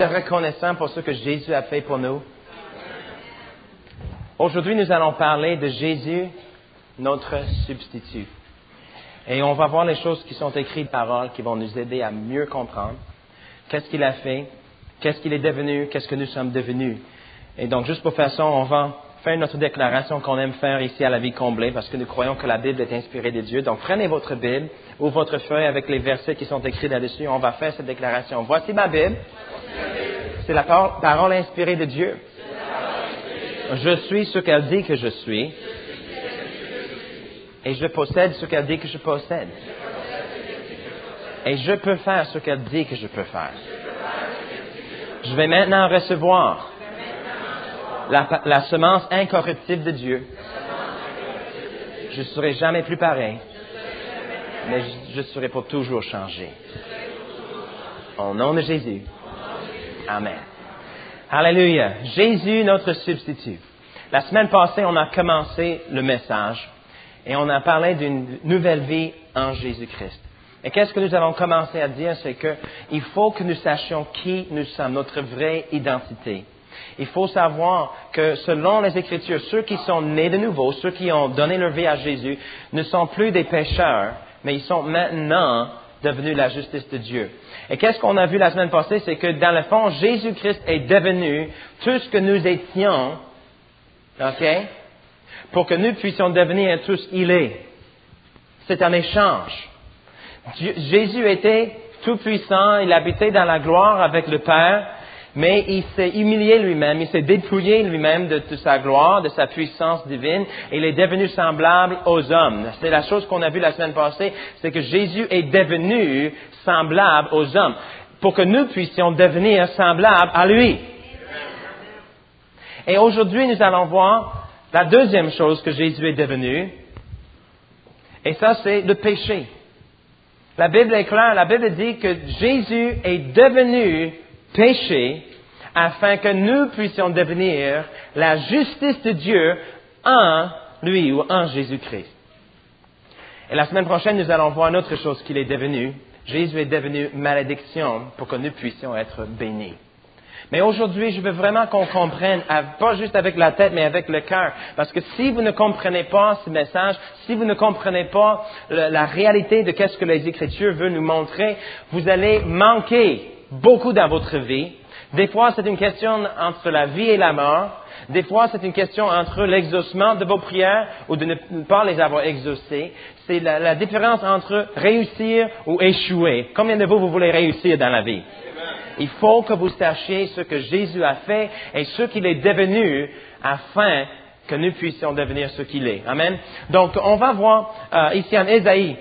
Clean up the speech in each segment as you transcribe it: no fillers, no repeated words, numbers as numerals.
Reconnaissant pour ce que Jésus a fait pour nous. Aujourd'hui, nous allons parler de Jésus, notre substitut. Et on va voir les choses qui sont écrites paroles qui vont nous aider à mieux comprendre qu'est-ce qu'il a fait, qu'est-ce qu'il est devenu, qu'est-ce que nous sommes devenus. Et donc, juste pour faire ça, on va faire notre déclaration qu'on aime faire ici à la vie comblée parce que nous croyons que la Bible est inspirée de Dieu. Donc, prenez votre Bible ou votre feuille avec les versets qui sont écrits là-dessus. On va faire cette déclaration. Voici ma Bible. C'est la parole inspirée de Dieu. Je suis ce qu'elle dit que je suis. Et je possède ce qu'elle dit que je possède. Et je peux faire ce qu'elle dit que je peux faire. Je vais maintenant recevoir la semence incorruptible de Dieu. Je ne serai jamais plus pareil, mais je serai pour toujours changé. Au nom de Jésus. Amen. Alléluia. Jésus, notre substitut. La semaine passée, on a commencé le message et on a parlé d'une nouvelle vie en Jésus-Christ. Et qu'est-ce que nous avons commencé à dire? C'est que il faut que nous sachions qui nous sommes, notre vraie identité. Il faut savoir que selon les Écritures, ceux qui sont nés de nouveau, ceux qui ont donné leur vie à Jésus, ne sont plus des pécheurs, mais ils sont maintenant devenus la justice de Dieu. Et qu'est-ce qu'on a vu la semaine passée? C'est que dans le fond, Jésus-Christ est devenu tout ce que nous étions, OK? Pour que nous puissions devenir tout ce qu'il est. C'est un échange. Jésus était tout puissant, il habitait dans la gloire avec le Père, mais il s'est humilié lui-même, il s'est dépouillé lui-même de sa gloire, de sa puissance divine, et il est devenu semblable aux hommes. C'est la chose qu'on a vue la semaine passée, c'est que Jésus est devenu semblable aux hommes, pour que nous puissions devenir semblables à lui. Et aujourd'hui, nous allons voir la deuxième chose que Jésus est devenu, et ça, c'est le péché. La Bible est claire, la Bible dit que Jésus est devenu péché afin que nous puissions devenir la justice de Dieu en lui ou en Jésus-Christ. Et la semaine prochaine, nous allons voir une autre chose qu'il est devenu. Jésus est devenu malédiction pour que nous puissions être bénis. Mais aujourd'hui, je veux vraiment qu'on comprenne, pas juste avec la tête, mais avec le cœur. Parce que si vous ne comprenez pas ce message, si vous ne comprenez pas la réalité de qu'est-ce que les Écritures veulent nous montrer, vous allez manquer beaucoup dans votre vie. Des fois, c'est une question entre la vie et la mort. Des fois, c'est une question entre l'exaucement de vos prières ou de ne pas les avoir exaucées. C'est la différence entre réussir ou échouer. Combien de vous voulez réussir dans la vie? Il faut que vous sachiez ce que Jésus a fait et ce qu'il est devenu afin que nous puissions devenir ce qu'il est. Amen. Donc, on va voir ici en Ésaïe.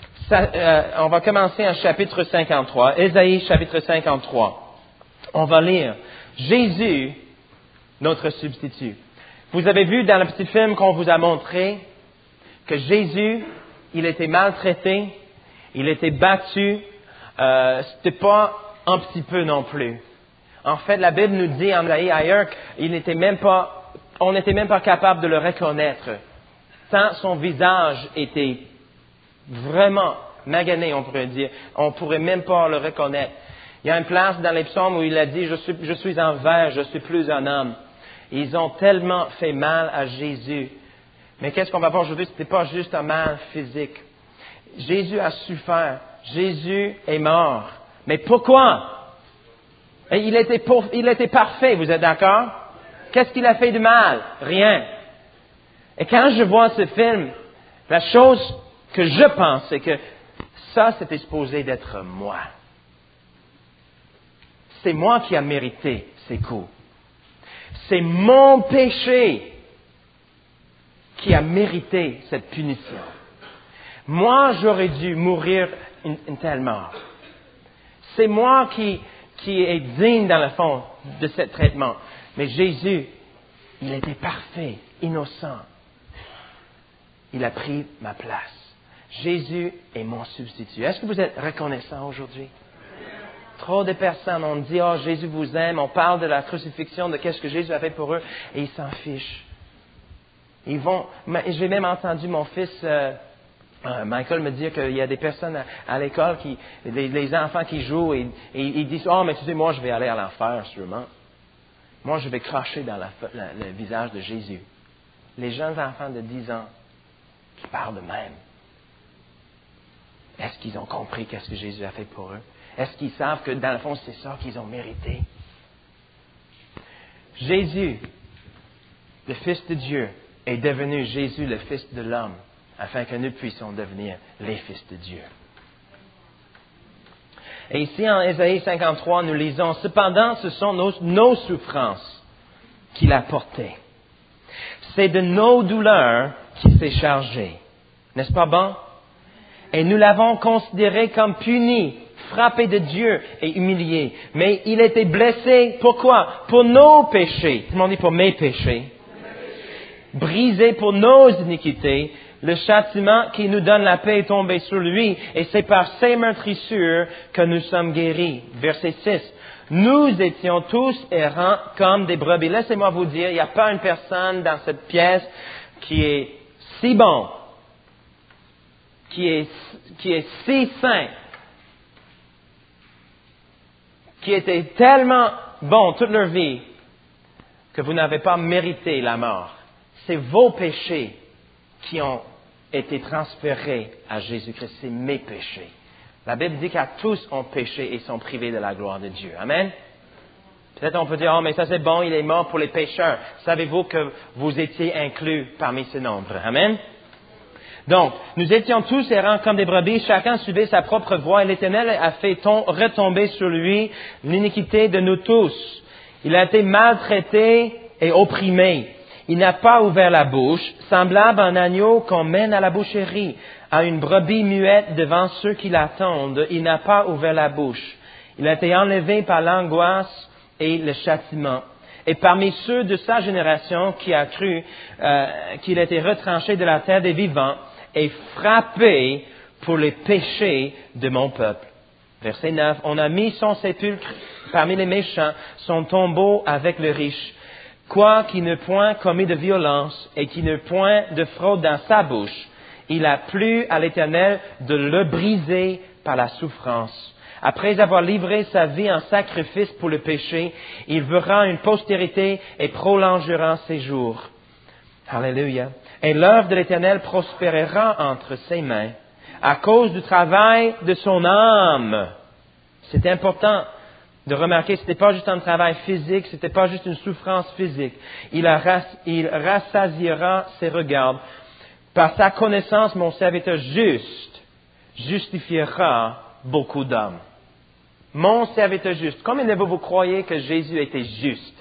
On va commencer en chapitre 53. Ésaïe, chapitre 53. On va lire Jésus, notre substitut. Vous avez vu dans le petit film qu'on vous a montré que Jésus, il était maltraité, il était battu. C'était pas un petit peu non plus. En fait, la Bible nous dit en ailleurs qu'on n'était même pas capable de le reconnaître. Tant son visage était vraiment magané, on pourrait dire. On pourrait même pas le reconnaître. Il y a une place dans les psaumes où il a dit, je suis en verre, je suis plus un homme. Ils ont tellement fait mal à Jésus. Mais qu'est-ce qu'on va voir aujourd'hui? C'était pas juste un mal physique. Jésus a souffert. Jésus est mort. Mais pourquoi? Et il était parfait, vous êtes d'accord? Qu'est-ce qu'il a fait de mal? Rien. Et quand je vois ce film, la chose que je pense, c'est que ça, c'était supposé d'être moi. C'est moi qui a mérité ces coups. C'est mon péché qui a mérité cette punition. Moi, j'aurais dû mourir une telle mort. C'est moi qui est digne, dans le fond, de ce traitement. Mais Jésus, il était parfait, innocent. Il a pris ma place. Jésus est mon substitut. Est-ce que vous êtes reconnaissant aujourd'hui? Trop de personnes, on dit, oh, Jésus vous aime, on parle de la crucifixion, de qu'est-ce que Jésus a fait pour eux, et ils s'en fichent. J'ai même entendu mon fils Michael me dit qu'il y a des personnes à l'école, les enfants qui jouent et ils disent « Oh, mais tu sais, moi, je vais aller à l'enfer, sûrement. Moi, je vais cracher dans le visage de Jésus. » Les jeunes enfants de 10 ans qui parlent de même. Est-ce qu'ils ont compris qu'est-ce que Jésus a fait pour eux? Est-ce qu'ils savent que, dans le fond, c'est ça qu'ils ont mérité? Jésus, le Fils de Dieu, est devenu Jésus, le Fils de l'homme, afin que nous puissions devenir les fils de Dieu. Et ici, en Ésaïe 53, nous lisons, « Cependant, ce sont nos souffrances qu'il a portées. C'est de nos douleurs qu'il s'est chargé. » N'est-ce pas bon? Et nous l'avons considéré comme puni, frappé de Dieu et humilié. Mais il était blessé, pourquoi? Pour nos péchés. Tout le monde dit pour mes péchés. Brisé pour nos iniquités. Le châtiment qui nous donne la paix est tombé sur lui. Et c'est par ses meurtrissures que nous sommes guéris. Verset 6. Nous étions tous errants comme des brebis. Laissez-moi vous dire, il n'y a pas une personne dans cette pièce qui est si bon, qui est si saint, qui était tellement bon toute leur vie, que vous n'avez pas mérité la mort. C'est vos péchés qui ont été transférés à Jésus-Christ. C'est mes péchés. La Bible dit qu'à tous ont péché et sont privés de la gloire de Dieu. Amen. Peut-être on peut dire, oh, mais ça c'est bon, il est mort pour les pécheurs. Savez-vous que vous étiez inclus parmi ce nombre? Amen. Donc, nous étions tous errants comme des brebis, chacun suivait sa propre voie, et l'Éternel a fait retomber sur lui l'iniquité de nous tous. Il a été maltraité et opprimé. Il n'a pas ouvert la bouche, semblable à un agneau qu'on mène à la boucherie, à une brebis muette devant ceux qui l'attendent. Il n'a pas ouvert la bouche. Il a été enlevé par l'angoisse et le châtiment. Et parmi ceux de sa génération qui a cru qu'il était retranché de la terre des vivants et frappé pour les péchés de mon peuple. Verset 9. On a mis son sépulcre parmi les méchants, son tombeau avec le riche. Quoi qu'il ne point commis de violence et qu'il ne point de fraude dans sa bouche, il a plu à l'Éternel de le briser par la souffrance. Après avoir livré sa vie en sacrifice pour le péché, il verra une postérité et prolongera ses jours. Alléluia. Et l'œuvre de l'Éternel prospérera entre ses mains à cause du travail de son âme. C'est important de remarquer, ce n'était pas juste un travail physique, ce n'était pas juste une souffrance physique. Il rassasiera ses regards. Par sa connaissance, mon serviteur juste justifiera beaucoup d'hommes. Mon serviteur juste. Combien de vous croyez que Jésus était juste?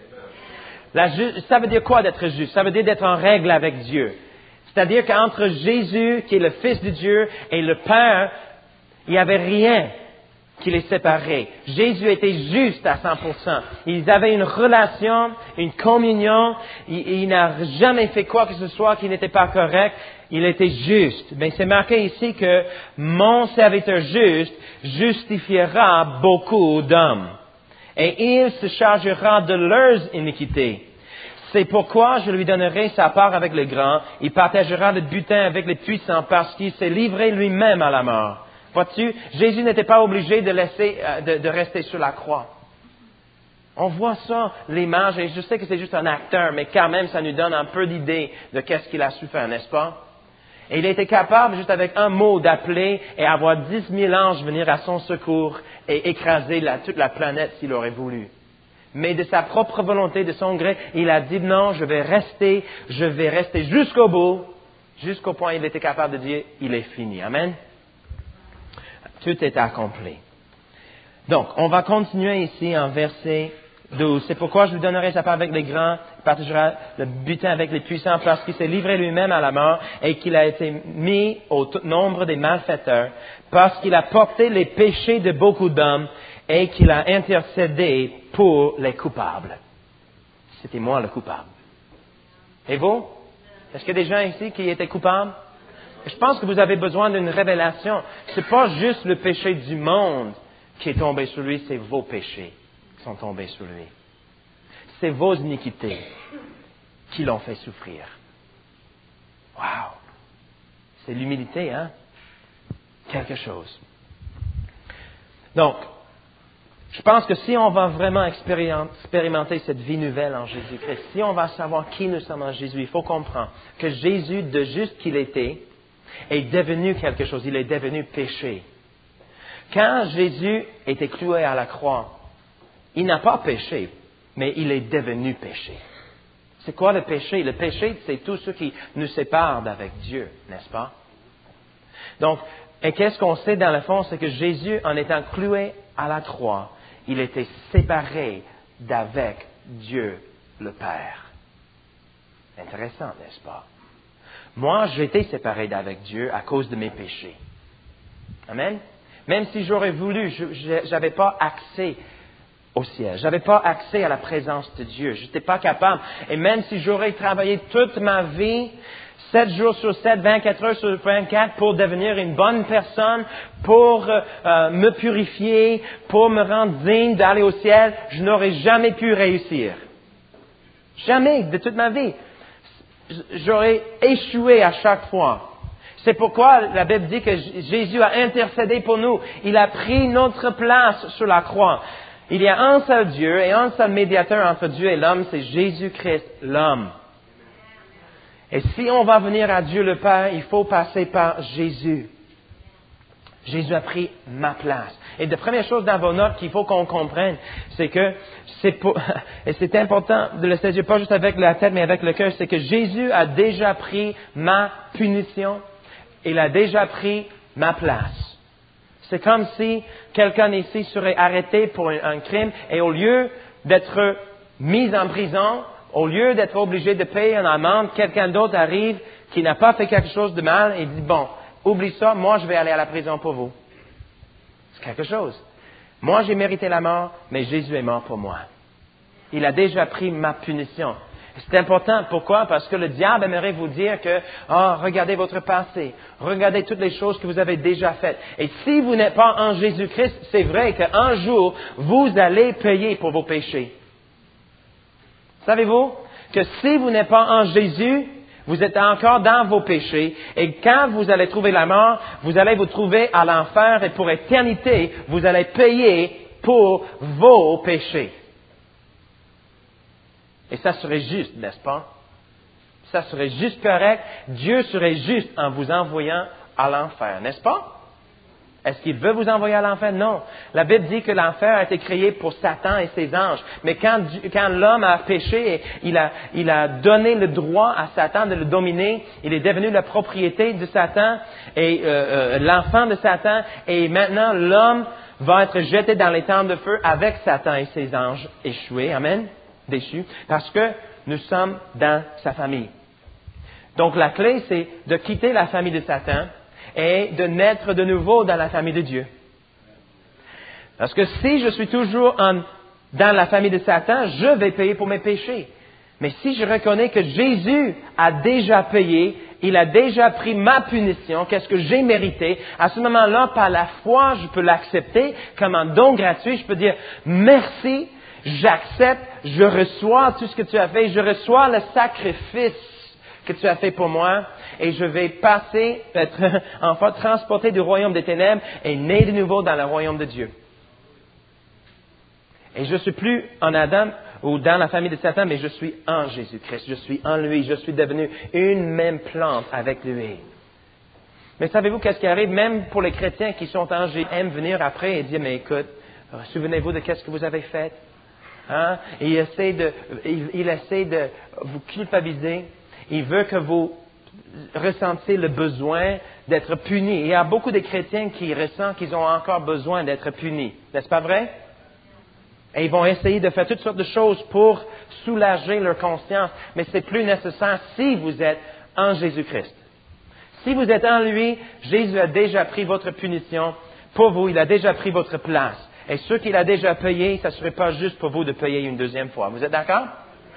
Ça veut dire quoi d'être juste? Ça veut dire d'être en règle avec Dieu. C'est-à-dire qu'entre Jésus, qui est le Fils de Dieu, et le Père, il n'y avait rien qui les séparait. Jésus était juste à 100%. Ils avaient une relation, une communion. Il n'a jamais fait quoi que ce soit qui n'était pas correct. Il était juste. Mais c'est marqué ici que mon serviteur juste justifiera beaucoup d'hommes. Et il se chargera de leurs iniquités. C'est pourquoi je lui donnerai sa part avec les grands. Il partagera le butin avec les puissants parce qu'il s'est livré lui-même à la mort. Vois-tu, Jésus n'était pas obligé de rester sur la croix. On voit ça, l'image, et je sais que c'est juste un acteur, mais quand même, ça nous donne un peu d'idée de qu'est-ce qu'il a su faire, n'est-ce pas? Et il était capable, juste avec un mot, d'appeler et avoir 10 000 anges venir à son secours et écraser toute la planète s'il aurait voulu. Mais de sa propre volonté, de son gré, il a dit non, je vais rester jusqu'au bout, jusqu'au point où il était capable de dire, il est fini. Amen. Tout est accompli. Donc, on va continuer ici en verset 12. C'est pourquoi je lui donnerai sa part avec les grands, il partagera le butin avec les puissants, parce qu'il s'est livré lui-même à la mort et qu'il a été mis au nombre des malfaiteurs, parce qu'il a porté les péchés de beaucoup d'hommes et qu'il a intercédé pour les coupables. C'était moi le coupable. Et vous? Est-ce qu'il y a des gens ici qui étaient coupables? Je pense que vous avez besoin d'une révélation. C'est pas juste le péché du monde qui est tombé sur lui, c'est vos péchés qui sont tombés sur lui. C'est vos iniquités qui l'ont fait souffrir. Wow! C'est l'humilité, hein? Quelque chose. Donc, je pense que si on va vraiment expérimenter cette vie nouvelle en Jésus-Christ, si on va savoir qui nous sommes en Jésus, il faut comprendre que Jésus, de juste qu'il était, est devenu quelque chose. Il est devenu péché. Quand Jésus était cloué à la croix, il n'a pas péché, mais il est devenu péché. C'est quoi le péché? Le péché, c'est tout ce qui nous sépare d'avec Dieu, n'est-ce pas? Donc, et qu'est-ce qu'on sait dans le fond? C'est que Jésus, en étant cloué à la croix, il était séparé d'avec Dieu le Père. Intéressant, n'est-ce pas? Moi, j'ai été séparé d'avec Dieu à cause de mes péchés. Amen? Même si j'aurais voulu, je n'avais pas accès au ciel. Je n'avais pas accès à la présence de Dieu. Je n'étais pas capable. Et même si j'aurais travaillé toute ma vie, 7 jours sur 7, 24 heures sur 24, pour devenir une bonne personne, pour me purifier, pour me rendre digne d'aller au ciel, je n'aurais jamais pu réussir. Jamais de toute ma vie. J'aurais échoué à chaque fois. C'est pourquoi la Bible dit que Jésus a intercédé pour nous. Il a pris notre place sur la croix. Il y a un seul Dieu et un seul médiateur entre Dieu et l'homme, c'est Jésus-Christ, l'homme. Et si on va venir à Dieu le Père, il faut passer par Jésus. Jésus a pris ma place. Et la première chose dans vos notes qu'il faut qu'on comprenne, c'est que et c'est important de le saisir pas juste avec la tête, mais avec le cœur, c'est que Jésus a déjà pris ma punition. Il a déjà pris ma place. C'est comme si quelqu'un ici serait arrêté pour un crime et au lieu d'être mis en prison, au lieu d'être obligé de payer une amende, quelqu'un d'autre arrive qui n'a pas fait quelque chose de mal et dit, bon, oublie ça, moi je vais aller à la prison pour vous. C'est quelque chose. Moi j'ai mérité la mort, mais Jésus est mort pour moi. Il a déjà pris ma punition. C'est important. Pourquoi? Parce que le diable aimerait vous dire que, regardez votre passé. Regardez toutes les choses que vous avez déjà faites. Et si vous n'êtes pas en Jésus-Christ, c'est vrai qu'un jour, vous allez payer pour vos péchés. Savez-vous que si vous n'êtes pas en Jésus, vous êtes encore dans vos péchés. Et quand vous allez trouver la mort, vous allez vous trouver à l'enfer et pour éternité, vous allez payer pour vos péchés. Et ça serait juste, n'est-ce pas? Ça serait juste correct. Dieu serait juste en vous envoyant à l'enfer, n'est-ce pas? Est-ce qu'il veut vous envoyer à l'enfer? Non. La Bible dit que l'enfer a été créé pour Satan et ses anges. Mais quand l'homme a péché, il a donné le droit à Satan de le dominer. Il est devenu la propriété de Satan et l'enfant de Satan. Et maintenant, l'homme va être jeté dans les temps de feu avec Satan et ses anges échoués. Amen. Déchus, parce que nous sommes dans sa famille. Donc la clé, c'est de quitter la famille de Satan et de naître de nouveau dans la famille de Dieu. Parce que si je suis toujours dans la famille de Satan, je vais payer pour mes péchés. Mais si je reconnais que Jésus a déjà payé, il a déjà pris ma punition, qu'est-ce que j'ai mérité, à ce moment-là, par la foi, je peux l'accepter comme un don gratuit. Je peux dire merci. J'accepte, je reçois tout ce que tu as fait, je reçois le sacrifice que tu as fait pour moi et je vais passer, être enfin transporté du royaume des ténèbres et né de nouveau dans le royaume de Dieu. Et je ne suis plus en Adam ou dans la famille de Satan, mais je suis en Jésus-Christ, je suis en lui, je suis devenu une même plante avec lui. Mais savez-vous qu'est-ce qui arrive même pour les chrétiens qui sont en Jésus, aiment venir après et dire, mais écoute, souvenez-vous de qu'est-ce que vous avez fait? Hein? Il essaie de vous culpabiliser. Il veut que vous ressentiez le besoin d'être punis. Il y a beaucoup de chrétiens qui ressentent qu'ils ont encore besoin d'être punis. N'est-ce pas vrai? Et ils vont essayer de faire toutes sortes de choses pour soulager leur conscience. Mais c'est plus nécessaire si vous êtes en Jésus-Christ. Si vous êtes en lui, Jésus a déjà pris votre punition pour vous. Il a déjà pris votre place. Et ce qu'il a déjà payé, ça ne serait pas juste pour vous de payer une deuxième fois. Vous êtes d'accord?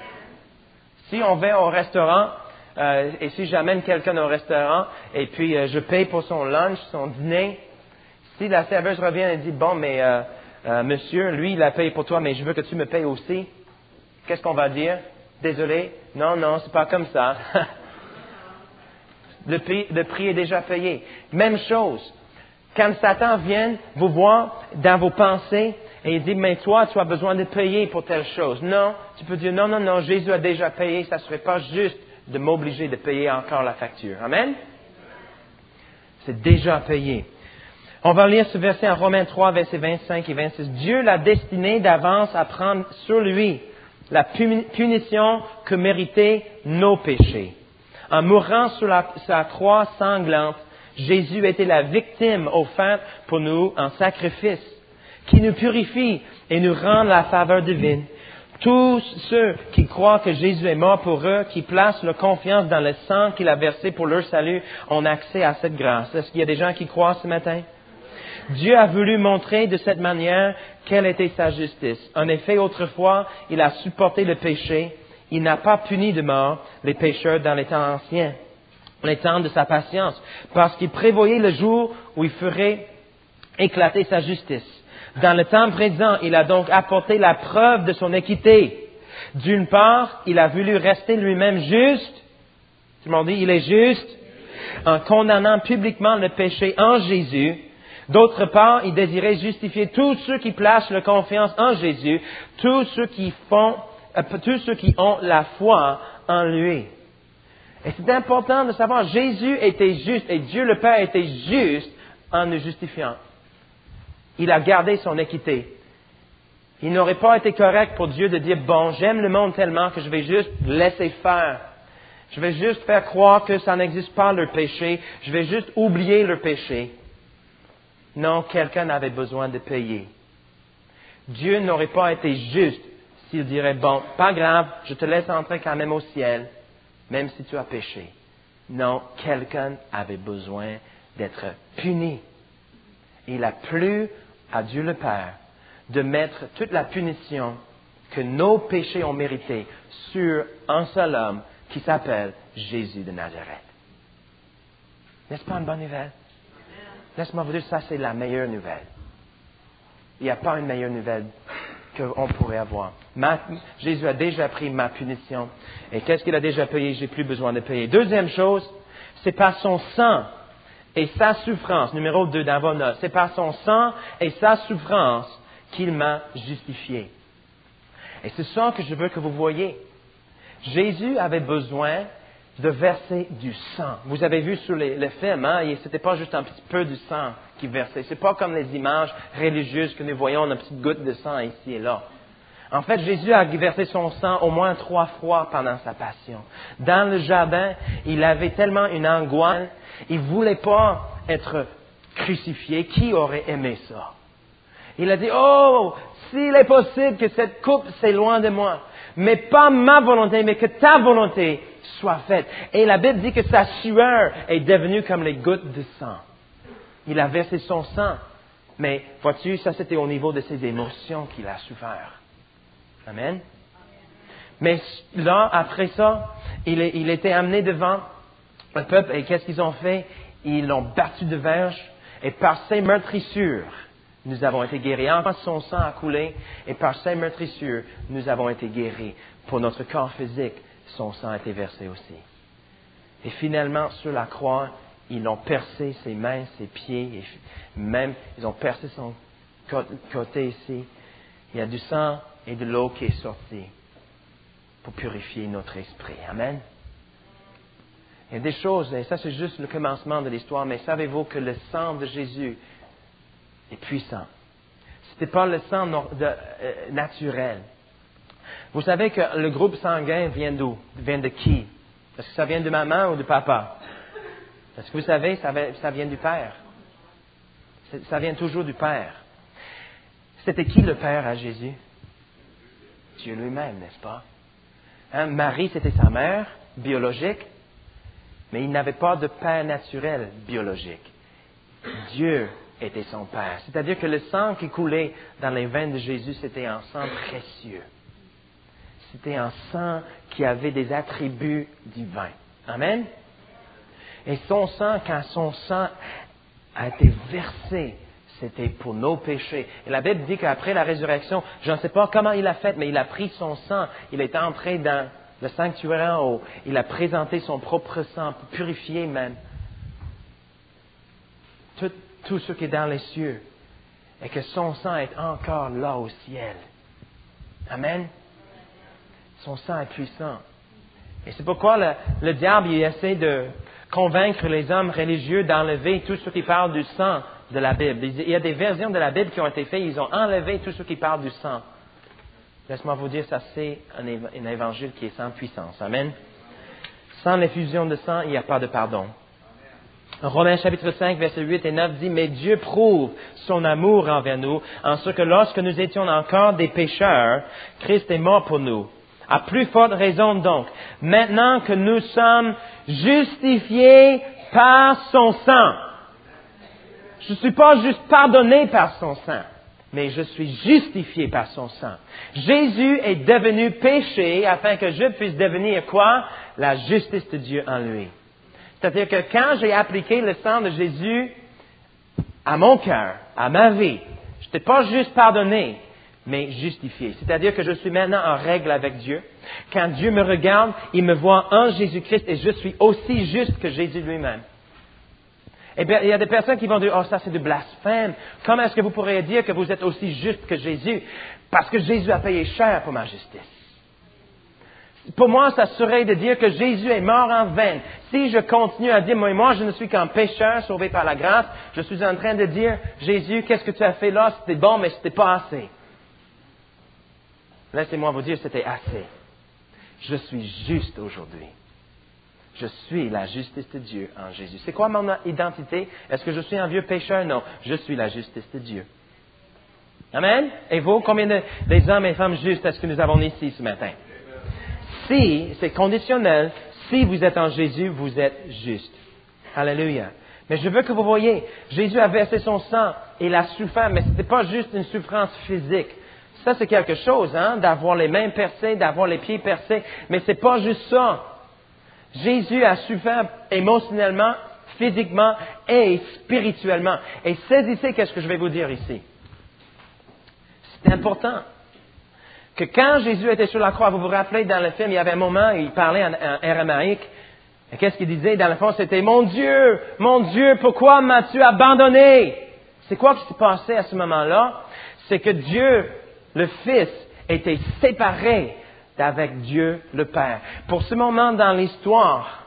Si on va au restaurant, et si j'amène quelqu'un au restaurant, et puis je paye pour son lunch, son dîner, si la serveuse revient et dit, bon, mais monsieur, lui, il a payé pour toi, mais je veux que tu me payes aussi, qu'est-ce qu'on va dire? Désolé? Non, c'est pas comme ça. Le prix est déjà payé. Même chose. Quand Satan vient vous voir dans vos pensées et il dit, mais toi, tu as besoin de payer pour telle chose. Non, tu peux dire, non, Jésus a déjà payé, ça ne serait pas juste de m'obliger de payer encore la facture. Amen? C'est déjà payé. On va lire ce verset en Romains 3, versets 25 et 26. Dieu l'a destiné d'avance à prendre sur lui la punition que méritaient nos péchés. En mourant sur sa croix sanglante, Jésus était la victime offerte pour nous en sacrifice, qui nous purifie et nous rend la faveur divine. Tous ceux qui croient que Jésus est mort pour eux, qui placent leur confiance dans le sang qu'il a versé pour leur salut, ont accès à cette grâce. Est-ce qu'il y a des gens qui croient ce matin? Dieu a voulu montrer de cette manière quelle était sa justice. En effet, autrefois, il a supporté le péché. Il n'a pas puni de mort les pécheurs dans les temps anciens, les temps de sa patience, parce qu'il prévoyait le jour où il ferait éclater sa justice. Dans le temps présent, il a donc apporté la preuve de son équité. D'une part, il a voulu rester lui-même juste. Tout le monde dit, il est juste, en condamnant publiquement le péché en Jésus. D'autre part, il désirait justifier tous ceux qui placent leur confiance en Jésus, tous ceux qui ont la foi en lui. Et c'est important de savoir, Jésus était juste et Dieu le Père était juste en nous justifiant. Il a gardé son équité. Il n'aurait pas été correct pour Dieu de dire, bon, j'aime le monde tellement que je vais juste laisser faire. Je vais juste faire croire que ça n'existe pas leur péché. Je vais juste oublier leur péché. Non, quelqu'un avait besoin de payer. Dieu n'aurait pas été juste s'il dirait, bon, pas grave, je te laisse entrer quand même au ciel, même si tu as péché. Non, quelqu'un avait besoin d'être puni. Il a plu à Dieu le Père de mettre toute la punition que nos péchés ont mérité sur un seul homme qui s'appelle Jésus de Nazareth. N'est-ce pas une bonne nouvelle? Laisse-moi vous dire, ça c'est la meilleure nouvelle. Il n'y a pas une meilleure nouvelle qu'on pourrait avoir. Jésus a déjà pris ma punition. Et qu'est-ce qu'il a déjà payé? J'ai plus besoin de payer. Deuxième chose, c'est par son sang et sa souffrance. Numéro 2 dans vos notes. C'est par son sang et sa souffrance qu'il m'a justifié. Et c'est ça que je veux que vous voyez. Jésus avait besoin de verser du sang. Vous avez vu sur les films, hein, c'était pas juste un petit peu du sang qui versait. C'est pas comme les images religieuses que nous voyons, une petite goutte de sang ici et là. En fait, Jésus a versé son sang au moins 3 fois pendant sa passion. Dans le jardin, il avait tellement une angoisse, il voulait pas être crucifié. Qui aurait aimé ça? Il a dit, oh, s'il est possible que cette coupe s'éloigne de moi, mais pas ma volonté, mais que ta volonté soit faite. Et la Bible dit que sa sueur est devenue comme les gouttes de sang. Il a versé son sang. Mais, vois-tu, ça c'était au niveau de ses émotions qu'il a souffert. Amen. Mais là, après ça, il était amené devant le peuple. Et qu'est-ce qu'ils ont fait? Ils l'ont battu de verge. Et par ses meurtrissures, nous avons été guéris. Enfin, son sang a coulé. Et par ses meurtrissures, nous avons été guéris. Pour notre corps physique, son sang a été versé aussi. Et finalement, sur la croix, ils ont percé ses mains, ses pieds, et même, ils ont percé son côté ici. Il y a du sang et de l'eau qui est sortie pour purifier notre esprit. Amen. Il y a des choses, et ça c'est juste le commencement de l'histoire, mais savez-vous que le sang de Jésus est puissant. Ce n'était pas le sang naturel. Vous savez que le groupe sanguin vient d'où? Vient de qui? Est-ce que ça vient de maman ou de papa? Est-ce que vous savez, ça vient du Père? Ça vient toujours du Père. C'était qui le Père à Jésus? Dieu lui-même, n'est-ce pas? Hein? Marie, c'était sa mère biologique, mais il n'avait pas de père naturel biologique. Dieu était son Père. C'est-à-dire que le sang qui coulait dans les veines de Jésus, c'était un sang précieux. C'était un sang qui avait des attributs divins. Amen? Et son sang, quand son sang a été versé, c'était pour nos péchés. Et la Bible dit qu'après la résurrection, je ne sais pas comment il a fait, mais il a pris son sang, il est entré dans le sanctuaire en haut, il a présenté son propre sang pour purifier même tout ce qui est dans les cieux et que son sang est encore là au ciel. Amen. Son sang est puissant. Et c'est pourquoi le diable il essaie de convaincre les hommes religieux d'enlever tout ce qui parle du sang de la Bible. Il y a des versions de la Bible qui ont été faites, ils ont enlevé tout ce qui parle du sang. Laisse-moi vous dire, ça c'est un évangile qui est sans puissance. Amen. Sans l'effusion de sang, il n'y a pas de pardon. Romains chapitre 5, versets 8 et 9 dit, « Mais Dieu prouve son amour envers nous, en ce que lorsque nous étions encore des pécheurs, Christ est mort pour nous. À plus forte raison donc, maintenant que nous sommes justifiés par son sang. » Je ne suis pas juste pardonné par son sang, mais je suis justifié par son sang. Jésus est devenu péché afin que je puisse devenir quoi? La justice de Dieu en lui. C'est-à-dire que quand j'ai appliqué le sang de Jésus à mon cœur, à ma vie, je n'étais pas juste pardonné, mais justifié. C'est-à-dire que je suis maintenant en règle avec Dieu. Quand Dieu me regarde, il me voit en Jésus-Christ et je suis aussi juste que Jésus lui-même. Eh bien, il y a des personnes qui vont dire, « Oh, ça c'est du blasphème. Comment est-ce que vous pourriez dire que vous êtes aussi juste que Jésus? Parce que Jésus a payé cher pour ma justice. » Pour moi, ça serait de dire que Jésus est mort en vain. Si je continue à dire, moi, je ne suis qu'un pécheur sauvé par la grâce, je suis en train de dire, Jésus, qu'est-ce que tu as fait là? C'était bon, mais c'était pas assez. Laissez-moi vous dire, c'était assez. Je suis juste aujourd'hui. Je suis la justice de Dieu en Jésus. C'est quoi mon identité? Est-ce que je suis un vieux pécheur? Non, je suis la justice de Dieu. Amen? Et vous, combien des hommes et femmes justes est-ce que nous avons ici ce matin? Si, c'est conditionnel, si vous êtes en Jésus, vous êtes juste. Alléluia. Mais je veux que vous voyez, Jésus a versé son sang et il a souffert, mais ce n'était pas juste une souffrance physique. Ça, c'est quelque chose, d'avoir les mains percées, d'avoir les pieds percés, mais c'est pas juste ça. Jésus a souffert émotionnellement, physiquement et spirituellement. Et saisissez qu'est-ce que je vais vous dire ici. C'est important que quand Jésus était sur la croix, vous vous rappelez dans le film, il y avait un moment où il parlait en aramaïque. Et qu'est-ce qu'il disait? Dans le fond, c'était « Mon Dieu, pourquoi m'as-tu abandonné? » C'est quoi qui s'est passé à ce moment-là? C'est que Dieu, le Fils, était séparé d'avec Dieu le Père. Pour ce moment dans l'histoire,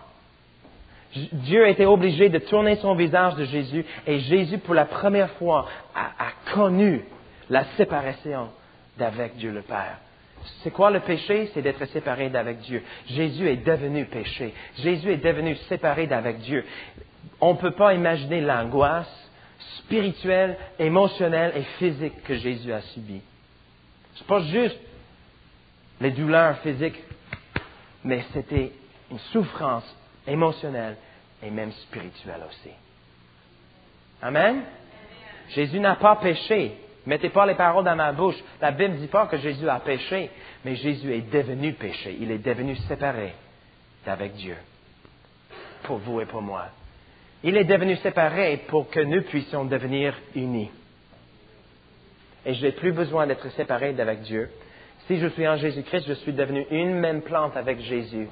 Dieu était obligé de tourner son visage de Jésus et Jésus, pour la première fois, a connu la séparation d'avec Dieu le Père. C'est quoi le péché? C'est d'être séparé d'avec Dieu. Jésus est devenu péché. Jésus est devenu séparé d'avec Dieu. On ne peut pas imaginer l'angoisse spirituelle, émotionnelle et physique que Jésus a subie. C'est pas juste les douleurs physiques, mais c'était une souffrance émotionnelle et même spirituelle aussi. Amen? Jésus n'a pas péché. Mettez pas les paroles dans ma bouche. La Bible ne dit pas que Jésus a péché, mais Jésus est devenu péché. Il est devenu séparé d'avec Dieu. Pour vous et pour moi. Il est devenu séparé pour que nous puissions devenir unis. Et je n'ai plus besoin d'être séparé d'avec Dieu. Si je suis en Jésus-Christ, je suis devenu une même plante avec Jésus.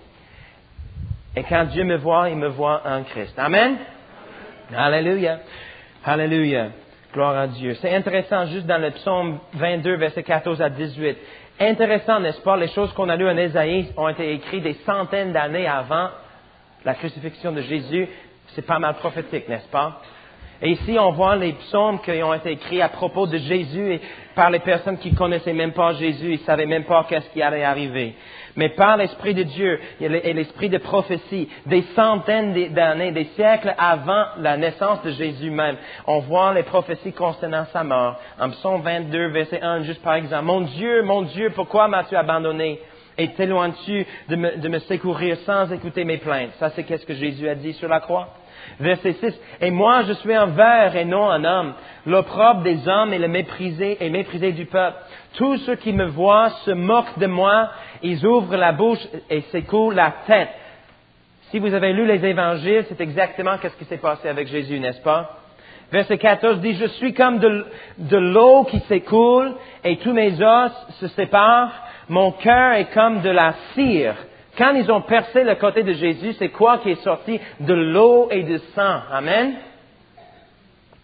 Et quand Dieu me voit, il me voit en Christ. Amen? Alléluia. Alléluia. Gloire à Dieu. C'est intéressant, juste dans le psaume 22, versets 14 à 18. Intéressant, n'est-ce pas? Les choses qu'on a lues en Ésaïe ont été écrites des centaines d'années avant la crucifixion de Jésus. C'est pas mal prophétique, n'est-ce pas? Et ici, on voit les psaumes qui ont été écrits à propos de Jésus et par les personnes qui connaissaient même pas Jésus, ils savaient même pas qu'est-ce qui allait arriver. Mais par l'Esprit de Dieu et l'Esprit de prophétie, des centaines d'années, des siècles avant la naissance de Jésus même, on voit les prophéties concernant sa mort. En psaume 22, verset 1, juste par exemple, mon Dieu, pourquoi m'as-tu abandonné? Et t'éloignes-tu de me secourir sans écouter mes plaintes? Ça, c'est qu'est-ce que Jésus a dit sur la croix. Verset 6. Et moi, je suis un ver et non un homme, l'opprobre des hommes et le méprisé du peuple. Tous ceux qui me voient se moquent de moi, ils ouvrent la bouche et secouent la tête. Si vous avez lu les évangiles, c'est exactement ce qui s'est passé avec Jésus, n'est-ce pas? Verset 14 dit, je suis comme de l'eau qui s'écoule et tous mes os se séparent. Mon cœur est comme de la cire. Quand ils ont percé le côté de Jésus, c'est quoi qui est sorti? De l'eau et du sang. Amen?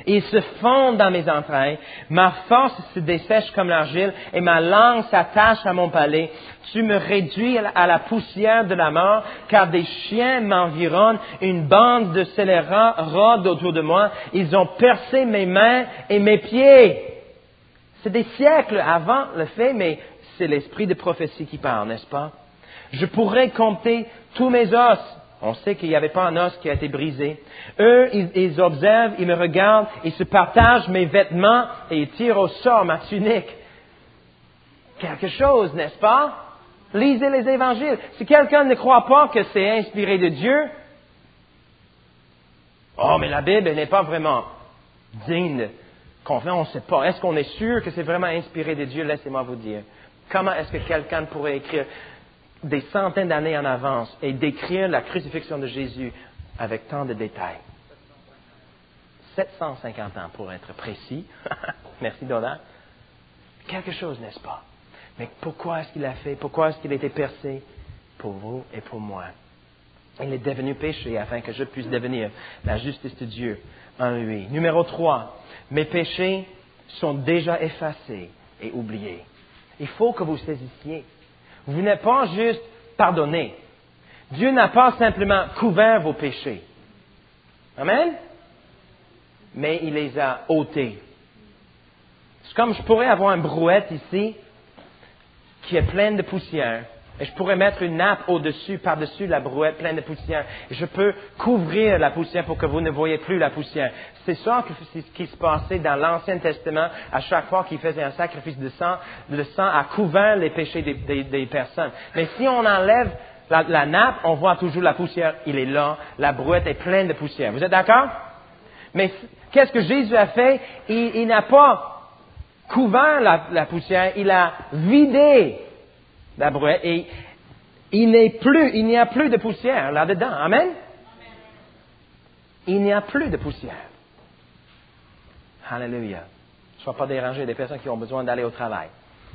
Ils se fondent dans mes entrailles. Ma force se dessèche comme l'argile et ma langue s'attache à mon palais. Tu me réduis à la poussière de la mort, car des chiens m'environnent. Une bande de scélérats rôde autour de moi. Ils ont percé mes mains et mes pieds. C'est des siècles avant le fait, mais c'est l'esprit de prophétie qui parle, n'est-ce pas? Je pourrais compter tous mes os. On sait qu'il n'y avait pas un os qui a été brisé. Eux, ils observent, ils me regardent, ils se partagent mes vêtements et ils tirent au sort ma tunique. Quelque chose, n'est-ce pas? Lisez les évangiles. Si quelqu'un ne croit pas que c'est inspiré de Dieu, oh, mais la Bible n'est pas vraiment digne de confiance. On ne sait pas. Est-ce qu'on est sûr que c'est vraiment inspiré de Dieu? Laissez-moi vous dire. Comment est-ce que quelqu'un pourrait écrire des centaines d'années en avance et décrire la crucifixion de Jésus avec tant de détails? 750 ans pour être précis. Merci Donald. Quelque chose, n'est-ce pas? Mais pourquoi est-ce qu'il a fait? Pourquoi est-ce qu'il a été percé? Pour vous et pour moi. Il est devenu péché afin que je puisse devenir la justice de Dieu en lui. Numéro 3. Mes péchés sont déjà effacés et oubliés. Il faut que vous saisissiez. Vous n'êtes pas juste pardonné. Dieu n'a pas simplement couvert vos péchés. Amen? Mais il les a ôtés. C'est comme je pourrais avoir une brouette ici qui est pleine de poussière. Et je pourrais mettre une nappe au-dessus, par-dessus la brouette pleine de poussière. Et je peux couvrir la poussière pour que vous ne voyez plus la poussière. C'est ça qui se passait dans l'Ancien Testament. À chaque fois qu'il faisait un sacrifice de sang, le sang a couvert les péchés des personnes. Mais si on enlève la nappe, on voit toujours la poussière. Il est là. La brouette est pleine de poussière. Vous êtes d'accord? Mais qu'est-ce que Jésus a fait? Il n'a pas couvert la poussière. Il a vidé la brouette, et il n'y a plus de poussière là-dedans. Amen? Il n'y a plus de poussière. Alléluia. Ne sois pas dérangé des personnes qui ont besoin d'aller au travail.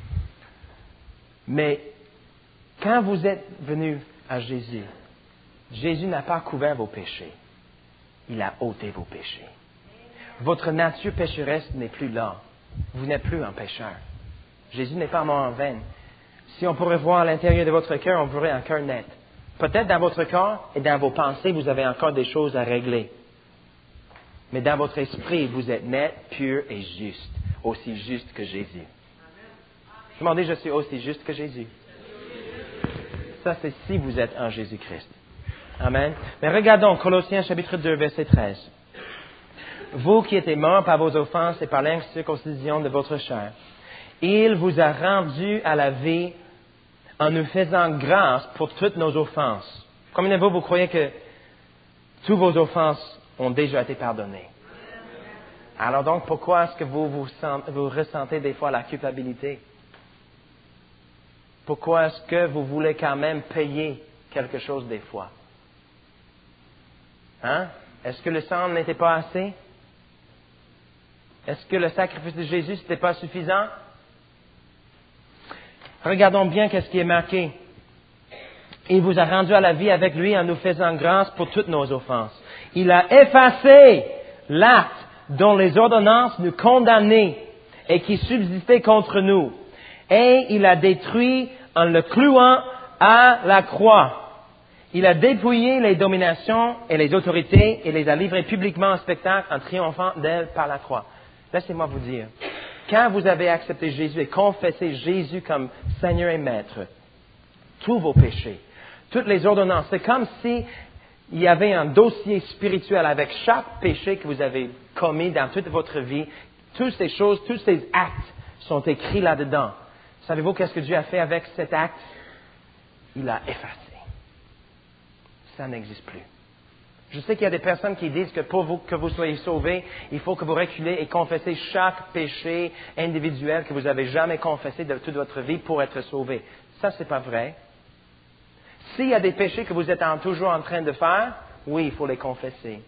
Mais quand vous êtes venu à Jésus, Jésus n'a pas couvert vos péchés. Il a ôté vos péchés. Votre nature pécheresse n'est plus là. Vous n'êtes plus un pécheur. Jésus n'est pas mort en vain. Si on pourrait voir à l'intérieur de votre cœur, on verrait un cœur net. Peut-être dans votre corps et dans vos pensées, vous avez encore des choses à régler. Mais dans votre esprit, vous êtes net, pur et juste. Aussi juste que Jésus. Demandez, je suis aussi juste que Jésus. Ça, c'est si vous êtes en Jésus-Christ. Amen. Mais regardons Colossiens chapitre 2, verset 13. Vous qui étiez morts par vos offenses et par l'incirconcision de votre chair, il vous a rendus à la vie en nous faisant grâce pour toutes nos offenses. Combien de vous croyez que toutes vos offenses ont déjà été pardonnées? Alors donc, pourquoi est-ce que vous ressentez des fois la culpabilité? Pourquoi est-ce que vous voulez quand même payer quelque chose des fois? Hein? Est-ce que le sang n'était pas assez? Est-ce que le sacrifice de Jésus n'était pas suffisant? Regardons bien qu'est-ce qui est marqué. Il vous a rendu à la vie avec lui en nous faisant grâce pour toutes nos offenses. Il a effacé l'acte dont les ordonnances nous condamnaient et qui subsistait contre nous. Et il a détruit en le clouant à la croix. Il a dépouillé les dominations et les autorités et les a livrées publiquement en spectacle en triomphant d'elles par la croix. Laissez-moi vous dire, quand vous avez accepté Jésus et confessé Jésus comme Seigneur et Maître, tous vos péchés, toutes les ordonnances, c'est comme si il y avait un dossier spirituel avec chaque péché que vous avez commis dans toute votre vie. Toutes ces choses, tous ces actes sont écrits là-dedans. Savez-vous qu'est-ce que Dieu a fait avec cet acte? Il l'a effacé. Ça n'existe plus. Je sais qu'il y a des personnes qui disent que pour que vous soyez sauvés, il faut que vous reculez et confessez chaque péché individuel que vous avez jamais confessé de toute votre vie pour être sauvé. Ça, c'est pas vrai. S'il y a des péchés que vous êtes toujours en train de faire, oui, il faut les confesser.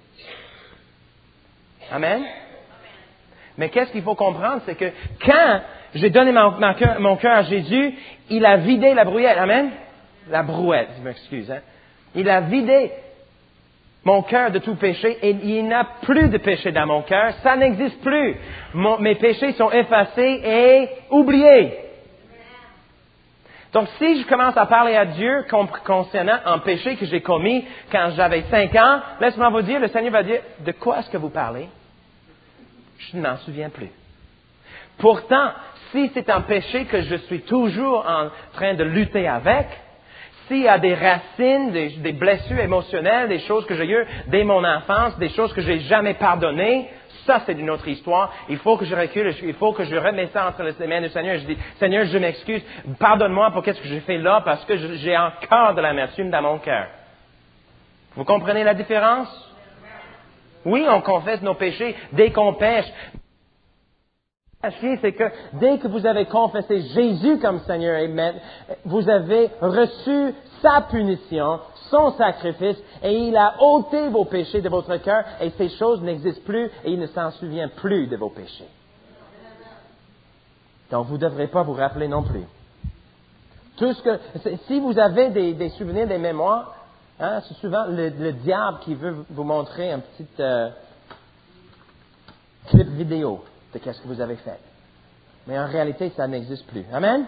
Amen? Mais qu'est-ce qu'il faut comprendre, c'est que quand j'ai donné mon cœur à Jésus, il a vidé la brouillette. Amen? La brouette, je m'excuse. Hein? Il a vidé. mon cœur de tout péché et il n'y a plus de péché dans mon cœur. Ça n'existe plus. Mes péchés sont effacés et oubliés. Donc, si je commence à parler à Dieu concernant un péché que j'ai commis quand j'avais 5 ans, laisse-moi vous dire, le Seigneur va dire, de quoi est-ce que vous parlez? Je ne m'en souviens plus. Pourtant, si c'est un péché que je suis toujours en train de lutter avec, s'il y a des racines, des blessures émotionnelles, des choses que j'ai eues dès mon enfance, des choses que j'ai jamais pardonnées, ça c'est une autre histoire. Il faut que je recule, il faut que je remette ça entre les mains du Seigneur. Je dis, Seigneur, je m'excuse, pardonne-moi pour qu'est-ce que j'ai fait là, parce que j'ai encore de l'amertume dans mon cœur. Vous comprenez la différence? Oui, on confesse nos péchés dès qu'on pêche. C'est que dès que vous avez confessé Jésus comme Seigneur et Maître, vous avez reçu sa punition, son sacrifice, et il a ôté vos péchés de votre cœur, et ces choses n'existent plus, et il ne s'en souvient plus de vos péchés. Donc, vous ne devrez pas vous rappeler non plus. Si vous avez des souvenirs, des mémoires, hein, c'est souvent le diable qui veut vous montrer un petit clip vidéo de qu'est-ce que vous avez fait. Mais en réalité, ça n'existe plus. Amen?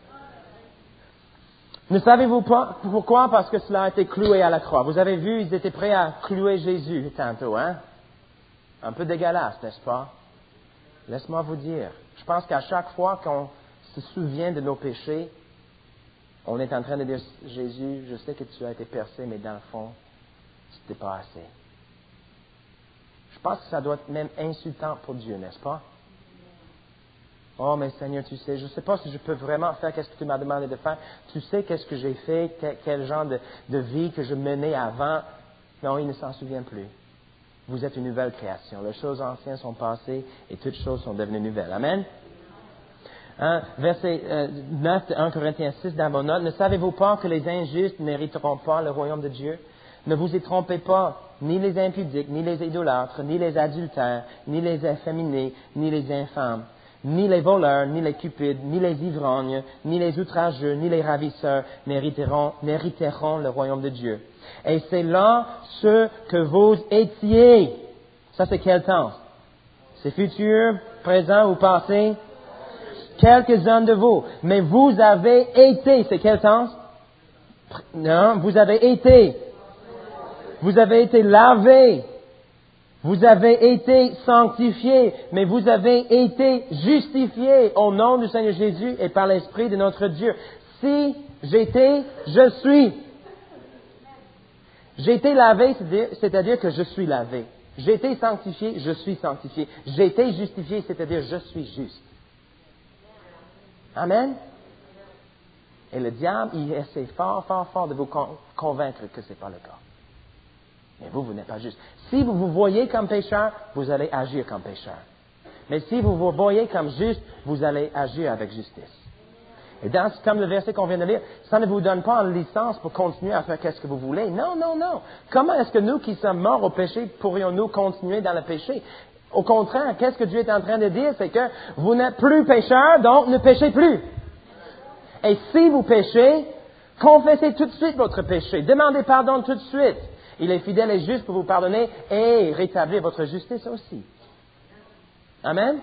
Ne savez-vous pas pourquoi? Parce que cela a été cloué à la croix. Vous avez vu, ils étaient prêts à clouer Jésus tantôt, hein? Un peu dégueulasse, n'est-ce pas? Laisse-moi vous dire. Je pense qu'à chaque fois qu'on se souvient de nos péchés, on est en train de dire, Jésus, je sais que tu as été percé, mais dans le fond, c'était pas assez. Je pense que ça doit être même insultant pour Dieu, n'est-ce pas? Oh, mais Seigneur, tu sais, je ne sais pas si je peux vraiment faire ce que tu m'as demandé de faire. Tu sais qu'est-ce que j'ai fait, quel genre de vie que je menais avant. Non, il ne s'en souvient plus. Vous êtes une nouvelle création. Les choses anciennes sont passées et toutes choses sont devenues nouvelles. Amen? Verset 9 de 1 Corinthiens 6 dans mon note. Ne savez-vous pas que les injustes n'hériteront pas le royaume de Dieu? Ne vous y trompez pas, ni les impudiques, ni les idolâtres, ni les adultères, ni les efféminés, ni les infâmes, ni les voleurs, ni les cupides, ni les ivrognes, ni les outrageux, ni les ravisseurs n'hériteront le royaume de Dieu. Et c'est là ce que vous étiez. Ça, c'est quel temps? C'est futur, présent ou passé? Quelques-uns de vous. Mais vous avez été. C'est quel temps? Non, vous avez été. Vous avez été lavés. Vous avez été sanctifiés, mais vous avez été justifiés au nom du Seigneur Jésus et par l'Esprit de notre Dieu. Si j'étais, je suis. J'ai été lavé, c'est-à-dire que je suis lavé. J'ai été sanctifié, je suis sanctifié. J'ai été justifié, c'est-à-dire je suis juste. Amen. Et le diable, il essaie fort de vous convaincre que ce n'est pas le cas. Mais vous n'êtes pas juste. Si vous vous voyez comme pécheur, vous allez agir comme pécheur. Mais si vous vous voyez comme juste, vous allez agir avec justice. Et comme le verset qu'on vient de lire, ça ne vous donne pas une licence pour continuer à faire ce que vous voulez. Non. Comment est-ce que nous qui sommes morts au péché pourrions-nous continuer dans le péché? Au contraire, qu'est-ce que Dieu est en train de dire? C'est que vous n'êtes plus pécheur, donc ne péchez plus. Et si vous péchez, confessez tout de suite votre péché. Demandez pardon tout de suite. Il est fidèle et juste pour vous pardonner et rétablir votre justice aussi. Amen?